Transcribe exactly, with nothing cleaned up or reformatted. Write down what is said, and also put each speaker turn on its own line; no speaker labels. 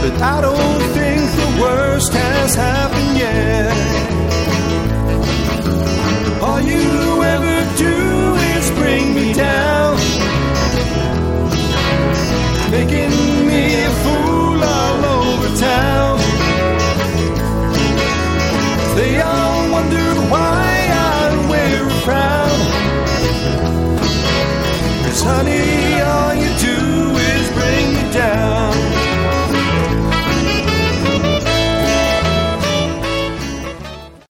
but I don't think the worst has happened yet. All you ever do is bring me down, making me a fool all over town. They all wonder why I wear a frown, 'cause honey,